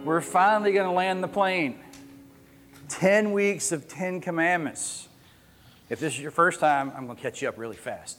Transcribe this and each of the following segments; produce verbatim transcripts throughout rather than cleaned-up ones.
We're finally going to land the plane. Ten weeks of Ten Commandments. If this is your first time, I'm going to catch you up really fast.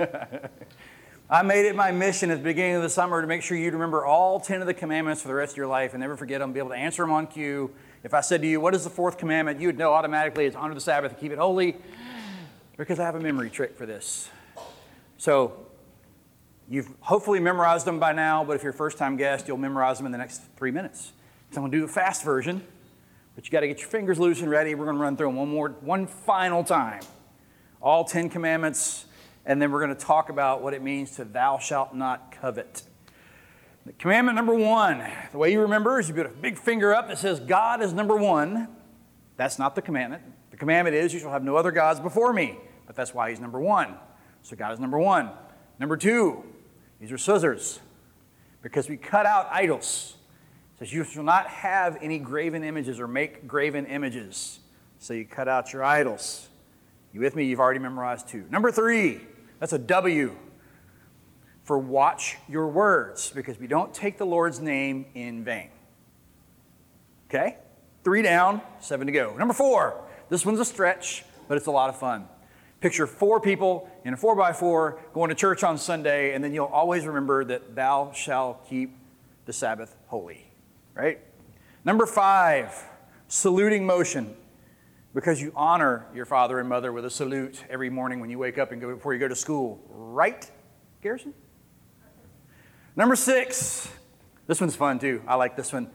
I made it my mission at the beginning of the summer to make sure you'd remember all ten of the commandments for the rest of your life and never forget them, be able to answer them on cue. If I said to you, what is the fourth commandment? You would know automatically it's honor the Sabbath and keep it holy, because I have a memory trick for this. So you've hopefully memorized them by now, but if you're a first-time guest, you'll memorize them in the next three minutes. So I'm going to do the fast version, but you got to get your fingers loose and ready. We're going to run through them one more, one final time. All ten commandments, and then we're going to talk about what it means to thou shalt not covet. Commandment number one, the way you remember is you put a big finger up that says God is number one. That's not the commandment. The commandment is you shall have no other gods before me, but that's why he's number one. So God is number one. Number two, these are scissors, because we cut out idols. It says you shall not have any graven images or make graven images. So you cut out your idols. You with me? You've already memorized two. Number three, that's a W for watch your words, because we don't take the Lord's name in vain. Okay? Three down, seven to go. Number four, this one's a stretch, but it's a lot of fun. Picture four people in a four by four going to church on Sunday, and then you'll always remember that thou shalt keep the Sabbath holy. Right? Number five, saluting motion, because you honor your father and mother with a salute every morning when you wake up and go before you go to school. Right, Garrison? Number six, this one's fun too. I like this one.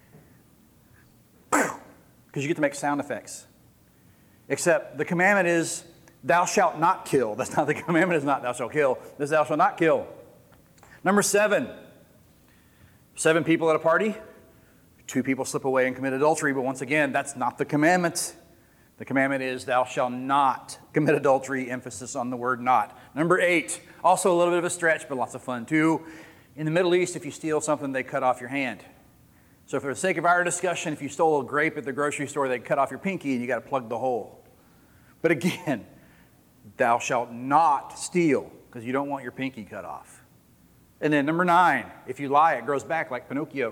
Because you get to make sound effects. Except the commandment is thou shalt not kill. That's not the commandment, is not thou shalt kill. This is thou shalt not kill. Number seven, seven people at a party. Two people slip away and commit adultery, but once again, that's not the commandment. The commandment is thou shalt not commit adultery, emphasis on the word not. Number eight, also a little bit of a stretch, but lots of fun too. In the Middle East, if you steal something, they cut off your hand. So for the sake of our discussion, if you stole a grape at the grocery store, they cut off your pinky and you got to plug the hole. But again, thou shalt not steal, because you don't want your pinky cut off. And then number nine, if you lie, it grows back like Pinocchio.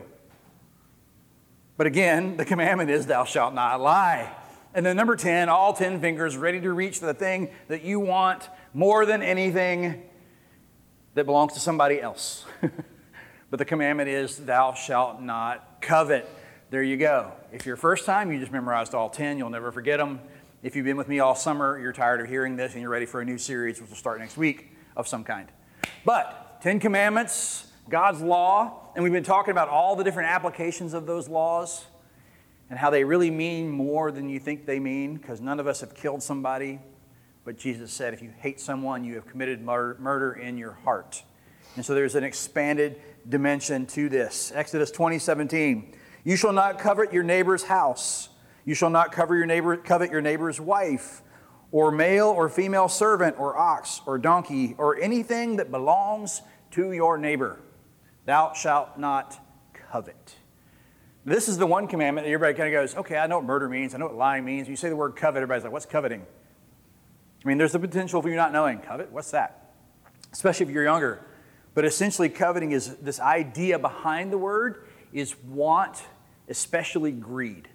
But again, the commandment is thou shalt not lie. And then number ten, all ten fingers ready to reach for the thing that you want more than anything that belongs to somebody else. But the commandment is thou shalt not covet. There you go. If you're first time, you just memorized all ten. You'll never forget them. If you've been with me all summer, you're tired of hearing this and you're ready for a new series, which will start next week of some kind. But Ten Commandments, God's law, and we've been talking about all the different applications of those laws and how they really mean more than you think they mean, because none of us have killed somebody. But Jesus said, if you hate someone, you have committed mur- murder in your heart. And so there's an expanded dimension to this. Exodus twenty seventeen. You shall not covet your neighbor's house. You shall not cover your neighbor, covet your neighbor's wife, or male or female servant, or ox, or donkey, or anything that belongs to your neighbor. Thou shalt not covet. This is the one commandment that everybody kind of goes, okay, I know what murder means. I know what lying means. When you say the word covet, everybody's like, what's coveting? I mean, there's the potential for you not knowing. Covet, what's that? Especially if you're younger. But essentially, coveting is this idea behind the word is want, especially greed.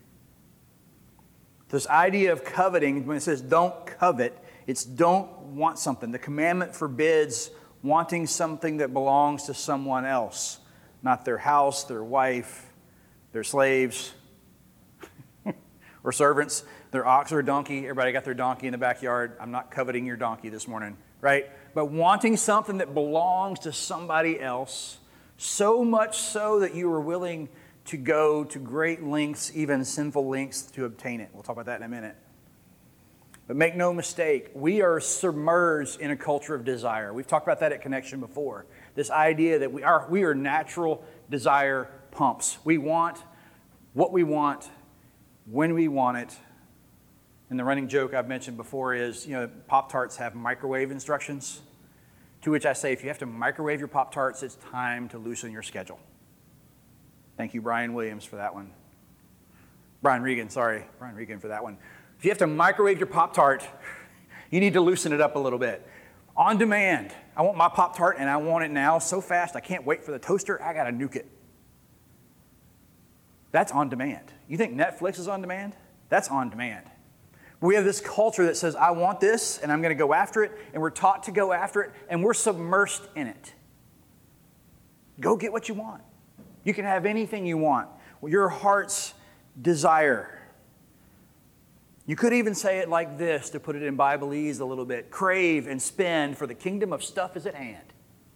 This idea of coveting, when it says don't covet, it's don't want something. The commandment forbids wanting something that belongs to someone else, not their house, their wife, their slaves, or servants, their ox or donkey. Everybody got their donkey in the backyard. I'm not coveting your donkey this morning, right? But wanting something that belongs to somebody else, so much so that you are willing to go to great lengths, even sinful lengths, to obtain it. We'll talk about that in a minute. But make no mistake, we are submerged in a culture of desire. We've talked about that at Connection before. This idea that we are, we are natural desire pumps. We want what we want, when we want it. And the running joke I've mentioned before is, you know, Pop-Tarts have microwave instructions. To which I say, if you have to microwave your Pop-Tarts, it's time to loosen your schedule. Thank you, Brian Williams, for that one. Brian Regan, sorry. Brian Regan for that one. If you have to microwave your Pop-Tart, you need to loosen it up a little bit. On demand. I want my Pop-Tart, and I want it now so fast, I can't wait for the toaster. I got to nuke it. That's on demand. You think Netflix is on demand? That's on demand. We have this culture that says, I want this, and I'm going to go after it, and we're taught to go after it, and we're submersed in it. Go get what you want. You can have anything you want. Your heart's desire. You could even say it like this, to put it in Bibleese a little bit. Crave and spend, for the kingdom of stuff is at hand.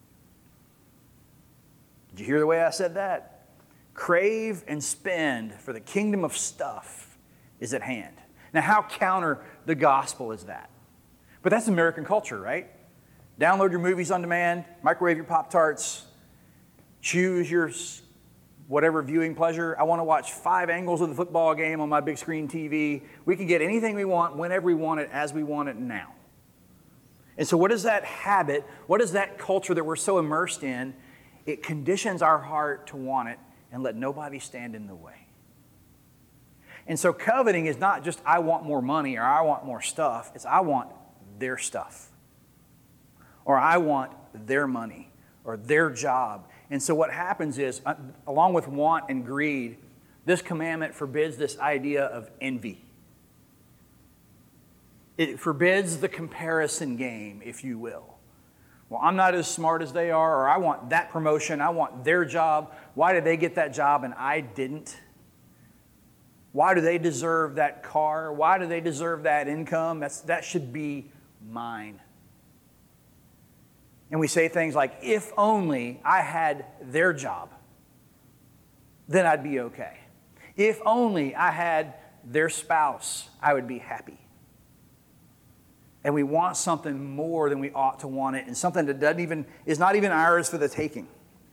Did you hear the way I said that? Crave and spend, for the kingdom of stuff is at hand. Now, how counter the gospel is that? But that's American culture, right? Download your movies on demand, microwave your Pop-Tarts, choose your whatever viewing pleasure. I want to watch five angles of the football game on my big screen T V. We can get anything we want, whenever we want it, as we want it now. And so what is that habit? What is that culture that we're so immersed in? It conditions our heart to want it and let nobody stand in the way. And so coveting is not just I want more money or I want more stuff. It's I want their stuff. Or I want their money or their job. And so what happens is, uh, along with want and greed, this commandment forbids this idea of envy. It forbids the comparison game, if you will. Well, I'm not as smart as they are, or I want that promotion, I want their job. Why did they get that job and I didn't? Why do they deserve that car? Why do they deserve that income? That's, that should be mine. And we say things like, if only I had their job, then I'd be okay. If only I had their spouse, I would be happy. And we want something more than we ought to want it, and something that doesn't even, is not even ours for the taking.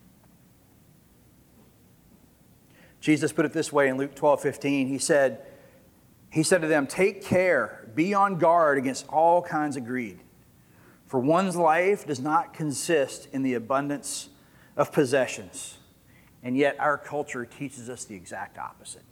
Jesus put it this way in Luke twelve fifteen. He said, he said to them, take care, be on guard against all kinds of greed. For one's life does not consist in the abundance of possessions. And yet our culture teaches us the exact opposite.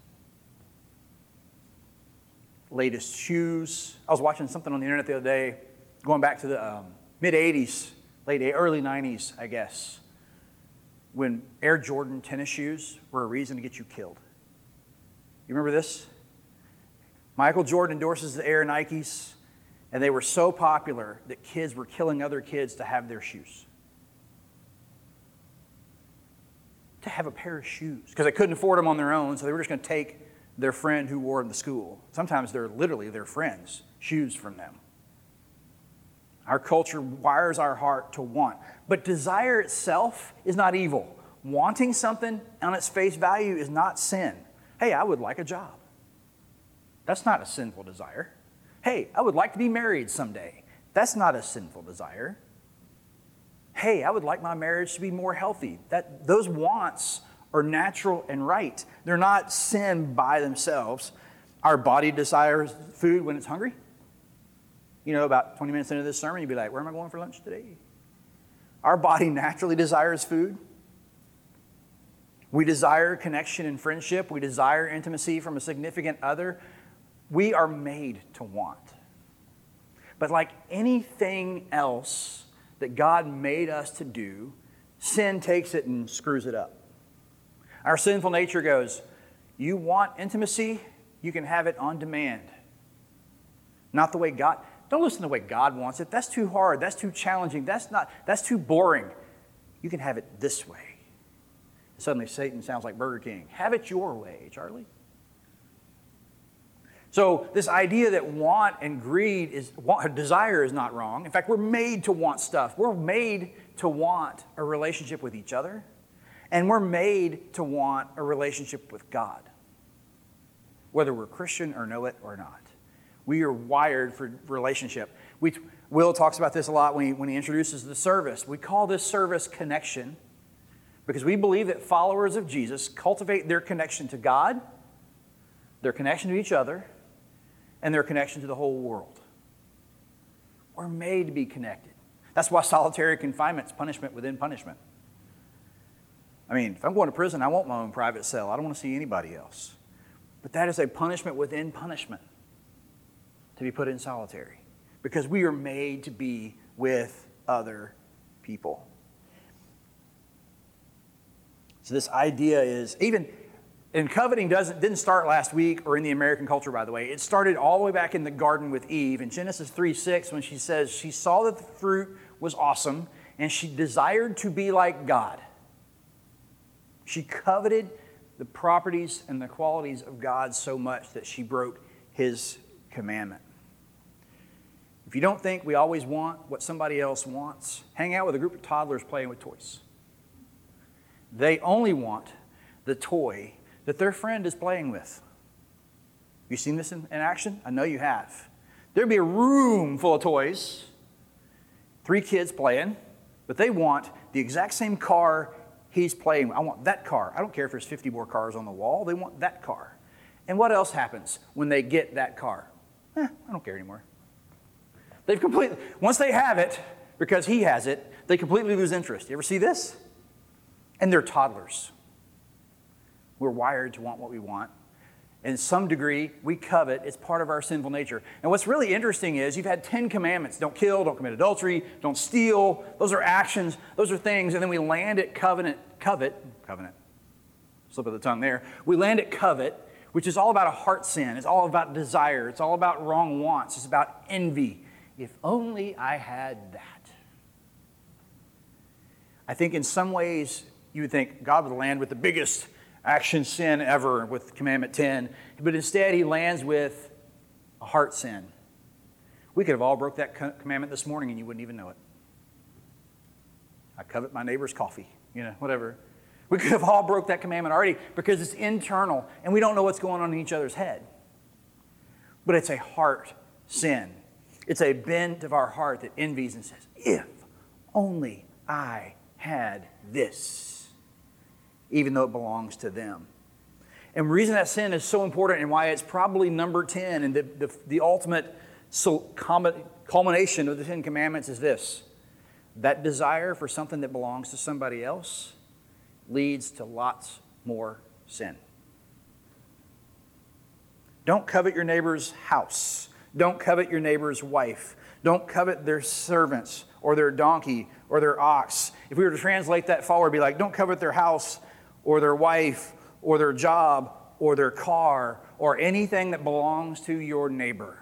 Latest shoes. I was watching something on the internet the other day, going back to the um, mid-eighties, late early nineties, I guess, when Air Jordan tennis shoes were a reason to get you killed. You remember this? Michael Jordan endorses the Air Nikes, and they were so popular that kids were killing other kids to have their shoes. To have a pair of shoes, because they couldn't afford them on their own, so they were just going to take their friend who wore them to school. Sometimes they're literally their friends' shoes from them. Our culture wires our heart to want. But desire itself is not evil. Wanting something on its face value is not sin. Hey, I would like a job. That's not a sinful desire. Hey, I would like to be married someday. That's not a sinful desire. Hey, I would like my marriage to be more healthy. That, those wants are natural and right. They're not sin by themselves. Our body desires food when it's hungry. You know, about twenty minutes into this sermon, you'd be like, where am I going for lunch today? Our body naturally desires food. We desire connection and friendship. We desire intimacy from a significant other. We are made to want. But like anything else that God made us to do, sin takes it and screws it up. Our sinful nature goes, you want intimacy, you can have it on demand. Not the way God, don't listen to the way God wants it. That's too hard, that's too challenging, that's not, that's too boring. You can have it this way. Suddenly Satan sounds like Burger King. Have it your way, Charlie. So this idea that want and greed is, want, desire is not wrong. In fact, we're made to want stuff. We're made to want a relationship with each other. And we're made to want a relationship with God. Whether we're Christian or know it or not. We are wired for relationship. We, Will talks about this a lot when he, when he introduces the service. We call this service connection because we believe that followers of Jesus cultivate their connection to God, their connection to each other, and their connection to the whole world. We're made to be connected. That's why solitary confinement is punishment within punishment. I mean, if I'm going to prison, I want my own private cell. I don't want to see anybody else. But that is a punishment within punishment to be put in solitary because we are made to be with other people. So this idea is, even And coveting doesn't, didn't start last week or in the American culture, by the way. It started all the way back in the garden with Eve in Genesis three six when she says she saw that the fruit was awesome and she desired to be like God. She coveted the properties and the qualities of God so much that she broke his commandment. If you don't think we always want what somebody else wants, hang out with a group of toddlers playing with toys. They only want the toy that their friend is playing with. You seen this in, in action? I know you have. There'd be a room full of toys, three kids playing, but they want the exact same car he's playing with. I want that car. I don't care if there's fifty more cars on the wall. They want that car. And what else happens when they get that car? Eh, I don't care anymore. They've completely, once they have it, because he has it, they completely lose interest. You ever see this? And they're toddlers. We're wired to want what we want. In some degree, we covet. It's part of our sinful nature. And what's really interesting is you've had ten commandments. Don't kill, don't commit adultery, don't steal. Those are actions. Those are things. And then we land at covenant, covet, covenant, slip of the tongue there. We land at covet, which is all about a heart sin. It's all about desire. It's all about wrong wants. It's about envy. If only I had that. I think in some ways you would think God would land with the biggest action sin ever with Commandment ten, but instead he lands with a heart sin. We could have all broke that commandment this morning and you wouldn't even know it. I covet my neighbor's coffee, you know, whatever. We could have all broke that commandment already because it's internal and we don't know what's going on in each other's head. But it's a heart sin. It's a bent of our heart that envies and says, if only I had this, even though it belongs to them. And the reason that sin is so important and why it's probably number ten and the, the, the ultimate so culmination of the Ten Commandments is this. That desire for something that belongs to somebody else leads to lots more sin. Don't covet your neighbor's house. Don't covet your neighbor's wife. Don't covet their servants or their donkey or their ox. If we were to translate that forward, it'd be like, don't covet their house or their wife or their job or their car or anything that belongs to your neighbor.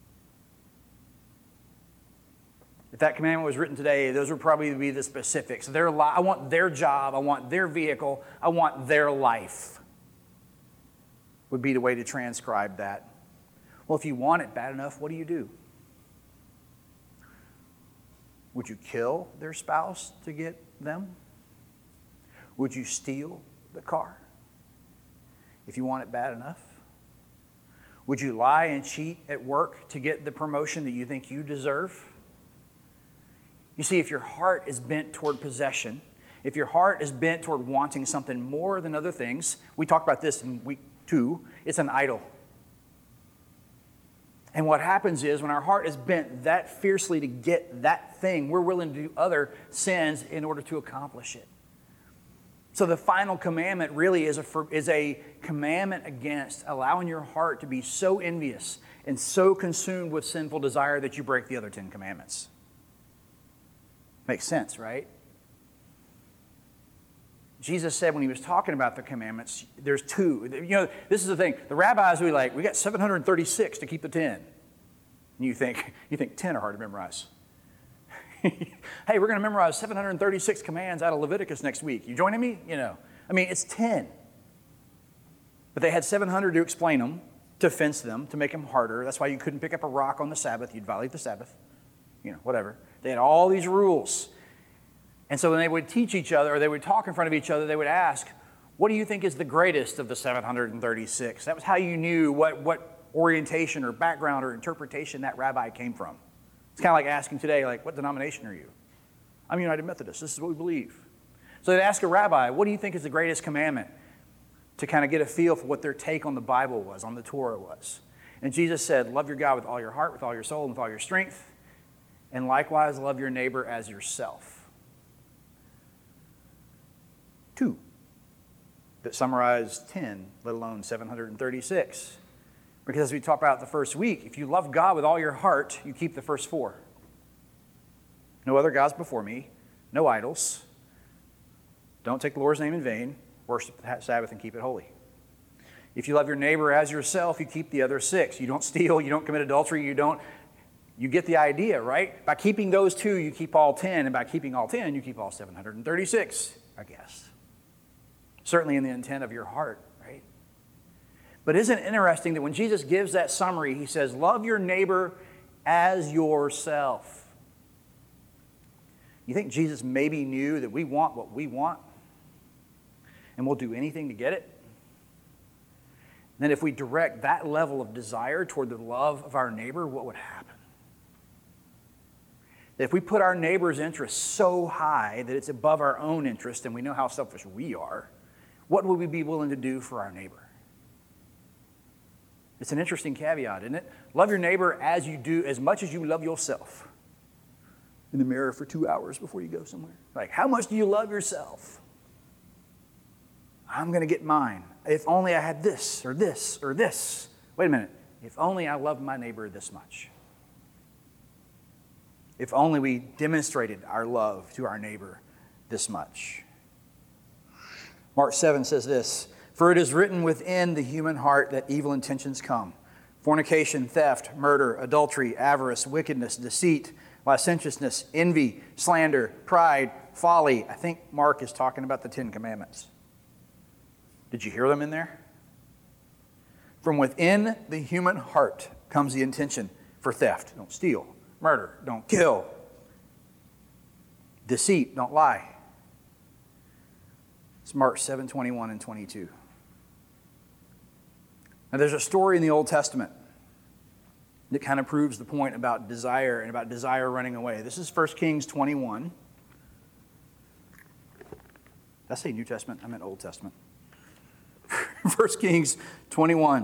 If that commandment was written today, those would probably be the specifics. Their li- I want their job. I want their vehicle. I want their life would be the way to transcribe that. Well, if you want it bad enough, what do you do? Would you kill their spouse to get them? Would you steal the car if you want it bad enough? Would you lie and cheat at work to get the promotion that you think you deserve? You see, if your heart is bent toward possession, if your heart is bent toward wanting something more than other things, we talked about this in week two, it's an idol. And what happens is when our heart is bent that fiercely to get that thing, we're willing to do other sins in order to accomplish it. So the final commandment really is a, is a commandment against allowing your heart to be so envious and so consumed with sinful desire that you break the other Ten Commandments. Makes sense, right? Jesus said when he was talking about the commandments, there's two. You know, this is the thing. The rabbis would be like, we got seven hundred thirty-six to keep the ten. And you think, you think ten are hard to memorize. Hey, we're going to memorize seven hundred thirty-six commands out of Leviticus next week. You joining me? You know, I mean, it's ten. But they had seven hundred to explain them, to fence them, to make them harder. That's why you couldn't pick up a rock on the Sabbath. You'd violate the Sabbath. You know, whatever. They had all these rules. And so when they would teach each other, or they would talk in front of each other, they would ask, what do you think is the greatest of the seven hundred thirty-six? That was how you knew what, what orientation or background or interpretation that rabbi came from. It's kind of like asking today, like, what denomination are you? I'm United Methodist. This is what we believe. So they'd ask a rabbi, what do you think is the greatest commandment? To kind of get a feel for what their take on the Bible was, on the Torah was. And Jesus said, love your God with all your heart, with all your soul, and with all your strength. And likewise, love your neighbor as yourself. Two that summarize ten, let alone seven hundred thirty-six. Because as we talked about the first week, if you love God with all your heart, you keep the first four. No other gods before me, no idols. Don't take the Lord's name in vain, worship the Sabbath and keep it holy. If you love your neighbor as yourself, you keep the other six. You don't steal, you don't commit adultery, you don't, you get the idea, right? By keeping those two, you keep all ten, and by keeping all ten, you keep all seven hundred thirty-six, I guess. Certainly in the intent of your heart, right? But isn't it interesting that when Jesus gives that summary, he says, love your neighbor as yourself. You think Jesus maybe knew that we want what we want, and we'll do anything to get it? And then if we direct that level of desire toward the love of our neighbor, what would happen? That if we put our neighbor's interest so high that it's above our own interest, and we know how selfish we are, what would we be willing to do for our neighbor? It's an interesting caveat, isn't it? Love your neighbor as you do, as much as you love yourself. In the mirror for two hours before you go somewhere. Like, how much do you love yourself? I'm going to get mine. If only I had this or this or this. Wait a minute. If only I loved my neighbor this much. If only we demonstrated our love to our neighbor this much. Mark seven says this, for it is written within the human heart that evil intentions come. Fornication, theft, murder, adultery, avarice, wickedness, deceit, licentiousness, envy, slander, pride, folly. I think Mark is talking about the Ten Commandments. Did you hear them in there? From within the human heart comes the intention for theft. Don't steal. Murder. Don't kill. Deceit. Don't lie. It's Mark seven, twenty-one and twenty-two. Now there's a story in the Old Testament that kind of proves the point about desire and about desire running away. This is First Kings twenty-one. Did I say New Testament? I meant Old Testament. First Kings twenty-one.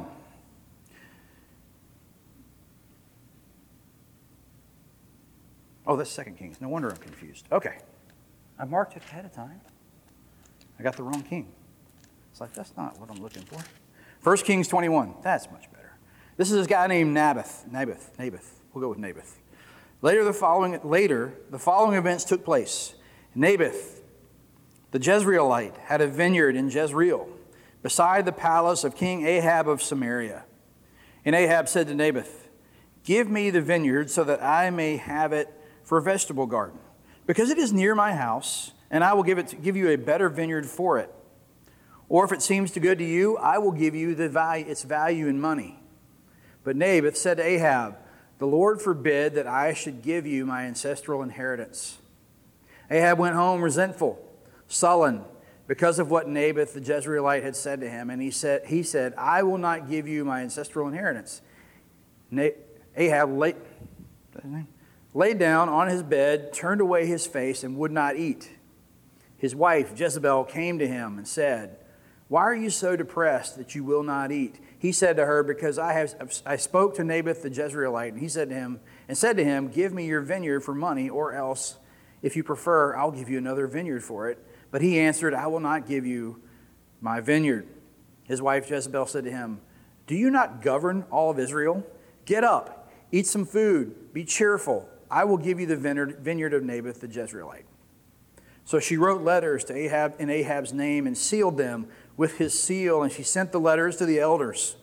Oh, that's Second Kings. No wonder I'm confused. Okay. I marked it ahead of time. I got the wrong king. It's like, that's not what I'm looking for. First Kings twenty-one. That's much better. This is a guy named Naboth. Naboth. Naboth. We'll go with Naboth. Later, the following, later, the following events took place. Naboth, the Jezreelite, had a vineyard in Jezreel, beside the palace of King Ahab of Samaria. And Ahab said to Naboth, give me the vineyard so that I may have it for a vegetable garden, because it is near my house, and I will give it to, give you a better vineyard for it. Or if it seems too good to you, I will give you the value, its value in money. But Naboth said to Ahab, the Lord forbid that I should give you my ancestral inheritance. Ahab went home resentful, sullen, because of what Naboth the Jezreelite had said to him. And he said, he said, I will not give you my ancestral inheritance. Na- Ahab lay, laid down on his bed, turned away his face, and would not eat. His wife, Jezebel, came to him and said, why are you so depressed that you will not eat? He said to her, because I have I spoke to Naboth the Jezreelite, and he said to him, and said to him, give me your vineyard for money, or else, if you prefer, I'll give you another vineyard for it. But he answered, I will not give you my vineyard. His wife Jezebel said to him, do you not govern all of Israel? Get up, eat some food, be cheerful. I will give you the vineyard of Naboth the Jezreelite. So she wrote letters to Ahab in Ahab's name and sealed them with his seal. And she sent the letters to the elders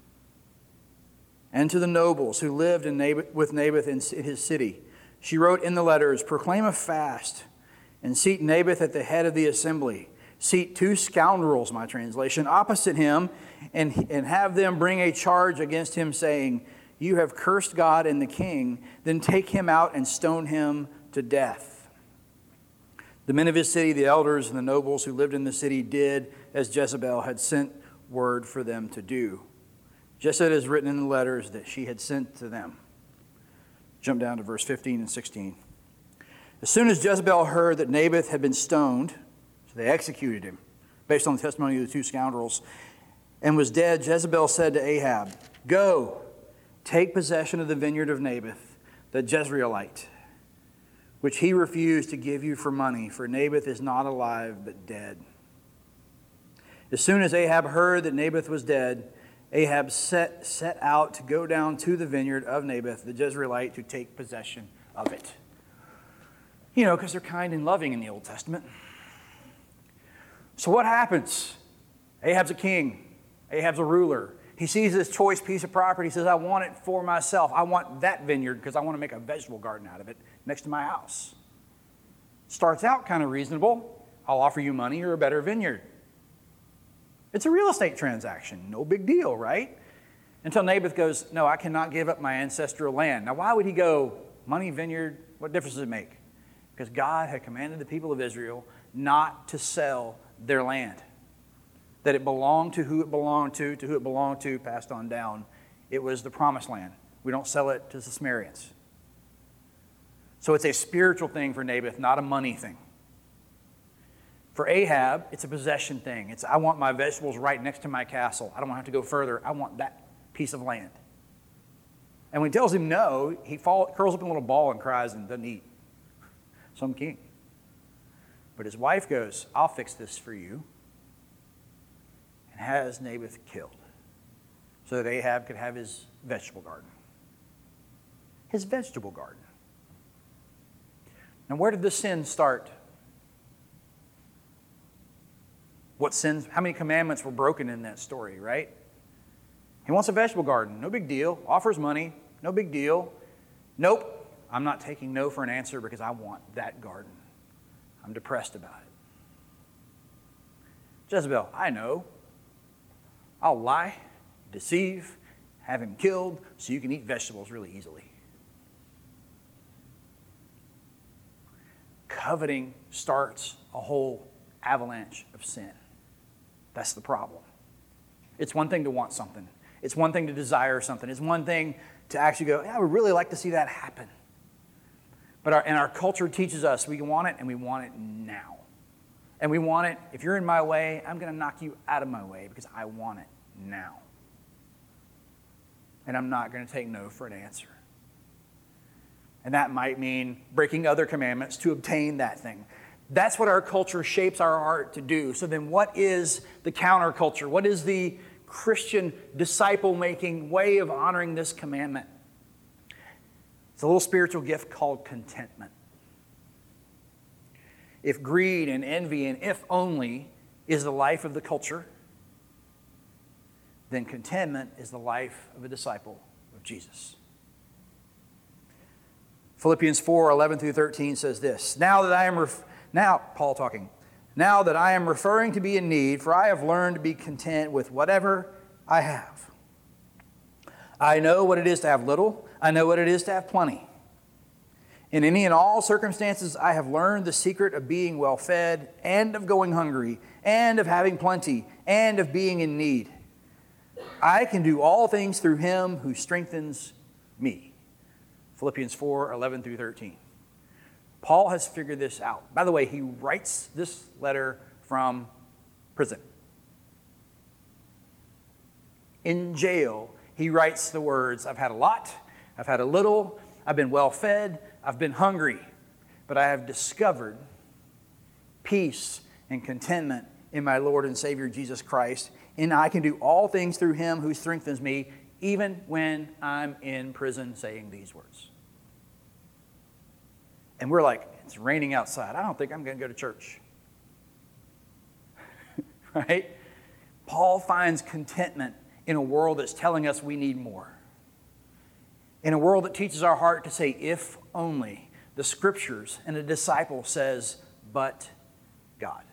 and to the nobles who lived in Naboth, with Naboth in his city. She wrote in the letters, proclaim a fast and seat Naboth at the head of the assembly. Seat two scoundrels, my translation, opposite him, and, and have them bring a charge against him, saying, you have cursed God and the king, then take him out and stone him to death. The men of his city, the elders and the nobles who lived in the city, did as Jezebel had sent word for them to do, just as it is written in the letters that she had sent to them. Jump down to verse fifteen and sixteen. As soon as Jezebel heard that Naboth had been stoned, so they executed him, based on the testimony of the two scoundrels, and was dead, Jezebel said to Ahab, go, take possession of the vineyard of Naboth, the Jezreelite, which he refused to give you for money, for Naboth is not alive but dead. As soon as Ahab heard that Naboth was dead, Ahab set, set out to go down to the vineyard of Naboth, the Jezreelite, to take possession of it. You know, because they're kind and loving in the Old Testament. So what happens? Ahab's a king. Ahab's a ruler. He sees this choice piece of property. He says, I want it for myself. I want that vineyard because I want to make a vegetable garden out of it next to my house. Starts out kind of reasonable. I'll offer you money or a better vineyard. It's a real estate transaction. No big deal, right? Until Naboth goes, no, I cannot give up my ancestral land. Now, why would he go, money, vineyard, what difference does it make? Because God had commanded the people of Israel not to sell their land. That it belonged to who it belonged to, to who it belonged to, passed on down. It was the promised land. We don't sell it to the Sumerians. So it's a spiritual thing for Naboth, not a money thing. For Ahab, it's a possession thing. It's, I want my vegetables right next to my castle. I don't want to have to go further. I want that piece of land. And when he tells him no, he fall, curls up in a little ball and cries and doesn't eat. Some king. But his wife goes, I'll fix this for you. And has Naboth killed so that Ahab could have his vegetable garden. His vegetable garden. Now, where did the sin start? What sins? How many commandments were broken in that story, right? He wants a vegetable garden. No big deal. Offers money. No big deal. Nope. I'm not taking no for an answer because I want that garden. I'm depressed about it. Jezebel, I know. I'll lie, deceive, have him killed so you can eat vegetables really easily. Coveting starts a whole avalanche of sin. That's the problem. It's one thing to want something. It's one thing to desire something. It's one thing to actually go, yeah, I would really like to see that happen. But our, and our culture teaches us we want it and we want it now. And we want it, if you're in my way, I'm going to knock you out of my way because I want it now. And I'm not going to take no for an answer. And that might mean breaking other commandments to obtain that thing. That's what our culture shapes our heart to do. So then what is the counterculture? What is the Christian disciple-making way of honoring this commandment? It's a little spiritual gift called contentment. If greed and envy and if only is the life of the culture, then contentment is the life of a disciple of Jesus. Philippians four, eleven through thirteen says this, Now that I am, ref- now, Paul talking, now that I am referring to be in need, for I have learned to be content with whatever I have. I know what it is to have little. I know what it is to have plenty. In any and all circumstances, I have learned the secret of being well fed and of going hungry and of having plenty and of being in need. I can do all things through him who strengthens me. Philippians four, eleven through thirteen. Paul has figured this out. By the way, he writes this letter from prison. In jail, he writes the words, I've had a lot, I've had a little, I've been well fed, I've been hungry, but I have discovered peace and contentment in my Lord and Savior Jesus Christ, and I can do all things through him who strengthens me, even when I'm in prison saying these words. And we're like, it's raining outside. I don't think I'm going to go to church. Right? Paul finds contentment in a world that's telling us we need more. In a world that teaches our heart to say, if only. The scriptures and a disciple says, but God.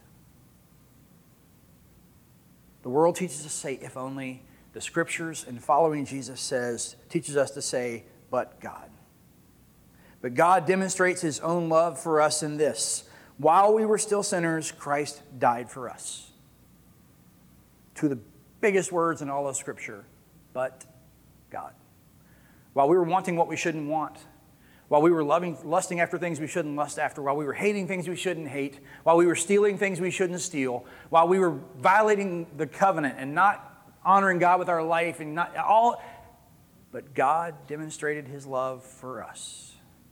The world teaches us to say, if only. The scriptures and following Jesus says, teaches us to say, but God. But God demonstrates his own love for us in this. While we were still sinners, Christ died for us. Two of the biggest words in all of Scripture, but God. While we were wanting what we shouldn't want, while we were loving, lusting after things we shouldn't lust after, while we were hating things we shouldn't hate, while we were stealing things we shouldn't steal, while we were violating the covenant and not honoring God with our life and not all, but God demonstrated his love for us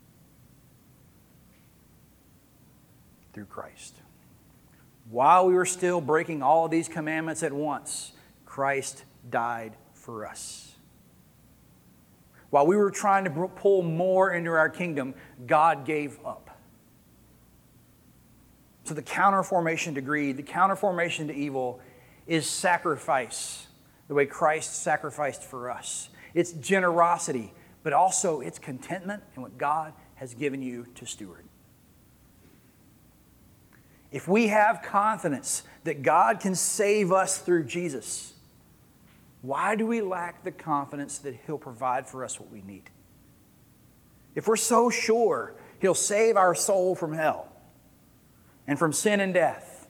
through Christ. While we were still breaking all of these commandments at once, Christ died for us. While we were trying to pull more into our kingdom, God gave up. So the counterformation to greed, the counterformation to evil is sacrifice, the way Christ sacrificed for us. It's generosity, but also it's contentment in what God has given you to steward. If we have confidence that God can save us through Jesus, why do we lack the confidence that He'll provide for us what we need? If we're so sure He'll save our soul from hell and from sin and death,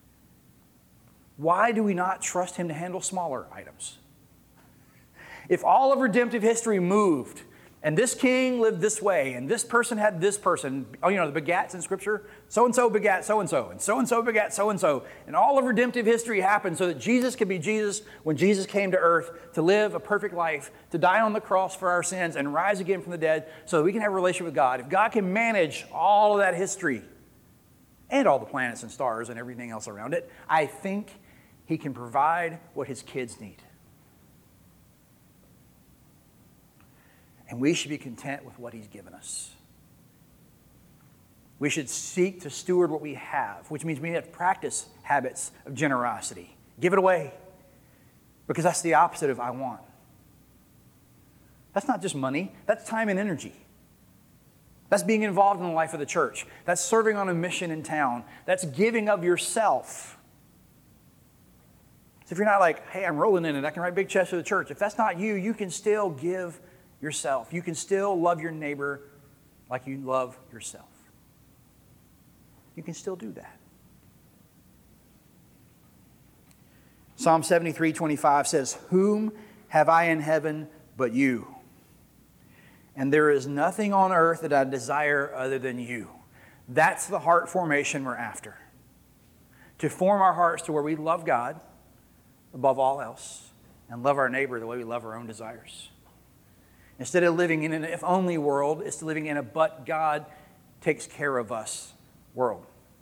why do we not trust Him to handle smaller items? If all of redemptive history moved, and this king lived this way, and this person had this person, oh, you know, the begats in Scripture, so-and-so begat so-and-so, and so-and-so begat so-and-so, and all of redemptive history happened so that Jesus could be Jesus when Jesus came to earth to live a perfect life, to die on the cross for our sins, and rise again from the dead so that we can have a relationship with God. If God can manage all of that history, and all the planets and stars and everything else around it, I think He can provide what His kids need. And we should be content with what He's given us. We should seek to steward what we have, which means we need to practice habits of generosity. Give it away, because that's the opposite of I want. That's not just money, that's time and energy. That's being involved in the life of the church. That's serving on a mission in town. That's giving of yourself. So if you're not like, hey, I'm rolling in it, I can write big checks to the church. If that's not you, you can still give yourself. You can still love your neighbor like you love yourself. You can still do that. Psalm seventy-three twenty-five says, "Whom have I in heaven but you? And there is nothing on earth that I desire other than you." That's the heart formation we're after. To form our hearts to where we love God above all else and love our neighbor the way we love our own desires. Instead of living in an if-only world, it's living in a but God takes care of us world.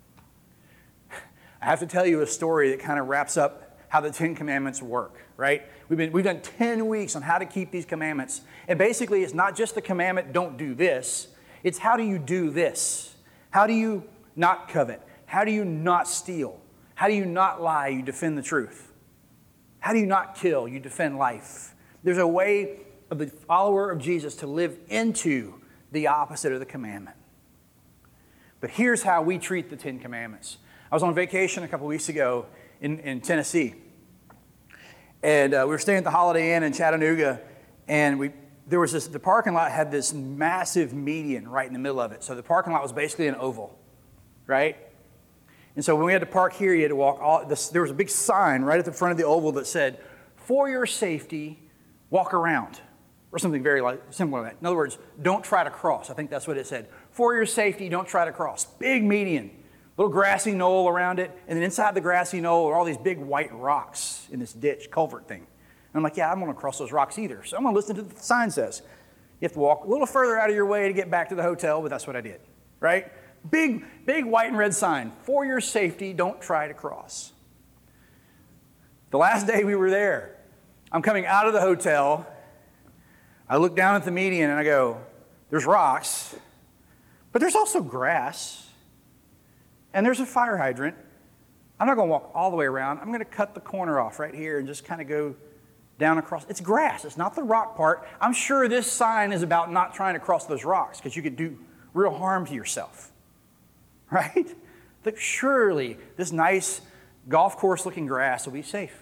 I have to tell you a story that kind of wraps up how the Ten Commandments work, right? We've been, we've done ten weeks on how to keep these commandments. And basically, it's not just the commandment, don't do this. It's how do you do this? How do you not covet? How do you not steal? How do you not lie? You defend the truth. How do you not kill? You defend life. There's a way of the follower of Jesus to live into the opposite of the commandment. But here's how we treat the Ten Commandments. I was on vacation a couple weeks ago in, in Tennessee. And uh, we were staying at the Holiday Inn in Chattanooga. And we there was this, the parking lot had this massive median right in the middle of it. So the parking lot was basically an oval, right? And so when we had to park here, you had to walk all, this, there was a big sign right at the front of the oval that said, "For your safety, walk around." Or something very like, similar to that. In other words, don't try to cross. I think that's what it said. For your safety, don't try to cross. Big median. Little grassy knoll around it. And then inside the grassy knoll are all these big white rocks in this ditch, culvert thing. And I'm like, yeah, I'm going to cross those rocks either. So I'm going to listen to what the sign says. You have to walk a little further out of your way to get back to the hotel, but that's what I did. Right? Big, big white and red sign. For your safety, don't try to cross. The last day we were there, I'm coming out of the hotel. I look down at the median and I go, there's rocks, but there's also grass, and there's a fire hydrant. I'm not going to walk all the way around. I'm going to cut the corner off right here and just kind of go down across. It's grass. It's not the rock part. I'm sure this sign is about not trying to cross those rocks because you could do real harm to yourself, right? But surely this nice golf course looking grass will be safe.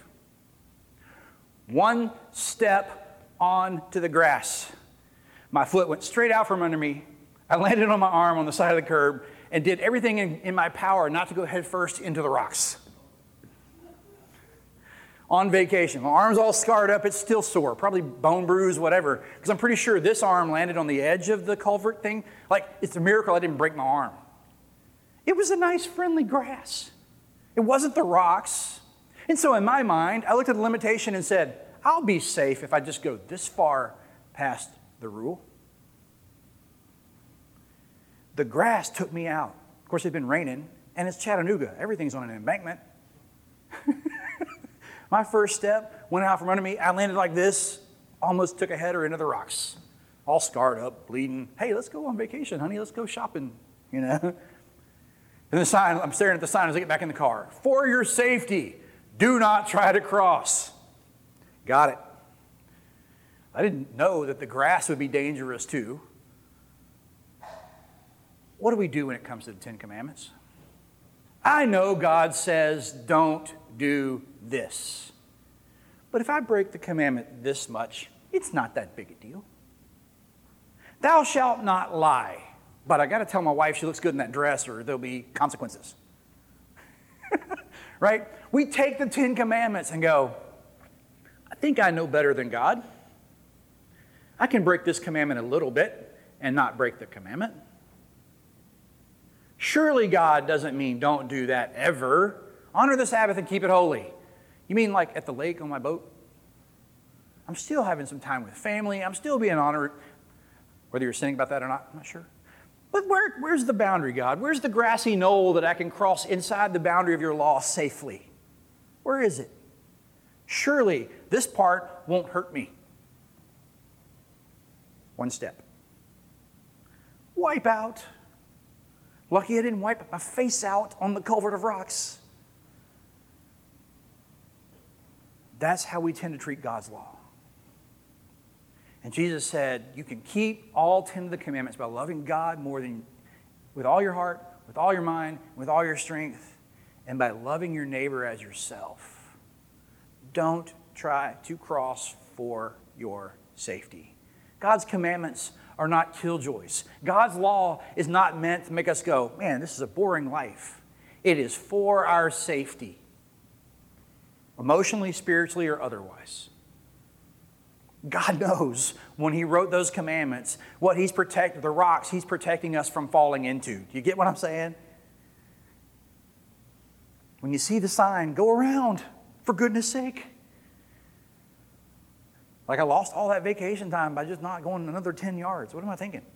One step onto the grass. My foot went straight out from under me. I landed on my arm on the side of the curb and did everything in, in my power not to go head first into the rocks. On vacation. My arm's all scarred up. It's still sore. Probably bone bruised, whatever. Because I'm pretty sure this arm landed on the edge of the culvert thing. Like, it's a miracle I didn't break my arm. It was a nice, friendly grass. It wasn't the rocks. And so in my mind, I looked at the limitation and said, I'll be safe if I just go this far past the rule. The grass took me out. Of course, it had been raining, and it's Chattanooga. Everything's on an embankment. My first step went out from under me. I landed like this, almost took a header into the rocks. All scarred up, bleeding. Hey, let's go on vacation, honey. Let's go shopping, you know. And the sign, I'm staring at the sign as I get back in the car. For your safety, do not try to cross. Got it. I didn't know that the grass would be dangerous too. What do we do when it comes to the Ten Commandments? I know God says don't do this. But if I break the commandment this much, it's not that big a deal. Thou shalt not lie. But I got to tell my wife she looks good in that dress or there'll be consequences. Right? We take the Ten Commandments and go, I think I know better than God. I can break this commandment a little bit and not break the commandment. Surely God doesn't mean don't do that ever. Honor the Sabbath and keep it holy. You mean like at the lake on my boat? I'm still having some time with family. I'm still being honored. Whether you're sinning about that or not, I'm not sure. But where, where's the boundary, God? Where's the grassy knoll that I can cross inside the boundary of your law safely? Where is it? Surely this part won't hurt me. One step. Wipe out. Lucky I didn't wipe my face out on the culvert of rocks. That's how we tend to treat God's law. And Jesus said, you can keep all ten of the commandments by loving God more than with all your heart, with all your mind, with all your strength, and by loving your neighbor as yourself. Don't try to cross for your safety. God's commandments are not killjoys. God's law is not meant to make us go, man, this is a boring life. It is for our safety, emotionally, spiritually, or otherwise. God knows when He wrote those commandments what He's protecting, the rocks He's protecting us from falling into. Do you get what I'm saying? When you see the sign, go around, for goodness sake. Like I lost all that vacation time by just not going another ten yards. What am I thinking?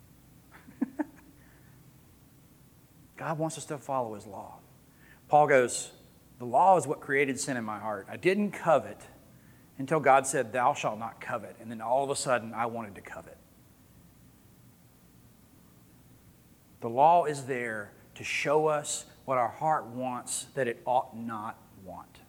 God wants us to follow His law. Paul goes, the law is what created sin in my heart. I didn't covet until God said, thou shalt not covet. And then all of a sudden, I wanted to covet. The law is there to show us what our heart wants that it ought not want.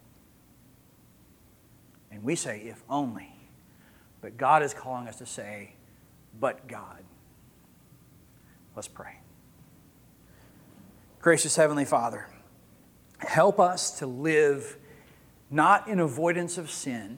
And we say, if only. But God is calling us to say, but God. Let's pray. Gracious Heavenly Father, help us to live not in avoidance of sin,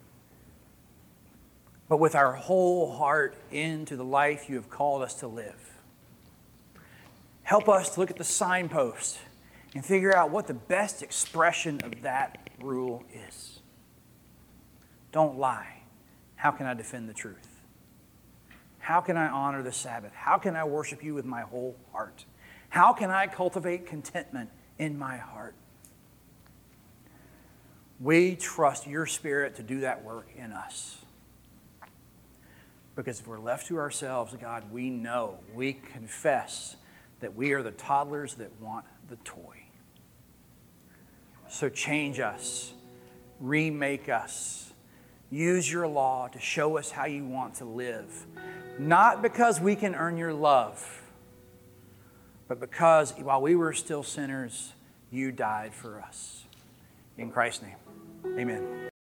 but with our whole heart into the life you have called us to live. Help us to look at the signpost and figure out what the best expression of that rule is. Don't lie. How can I defend the truth? How can I honor the Sabbath? How can I worship you with my whole heart? How can I cultivate contentment in my heart? We trust your Spirit to do that work in us. Because if we're left to ourselves, God, we know, we confess that we are the toddlers that want the toy. So change us, remake us, use your law to show us how you want to live. Not because we can earn your love, but because while we were still sinners, you died for us. In Christ's name, amen.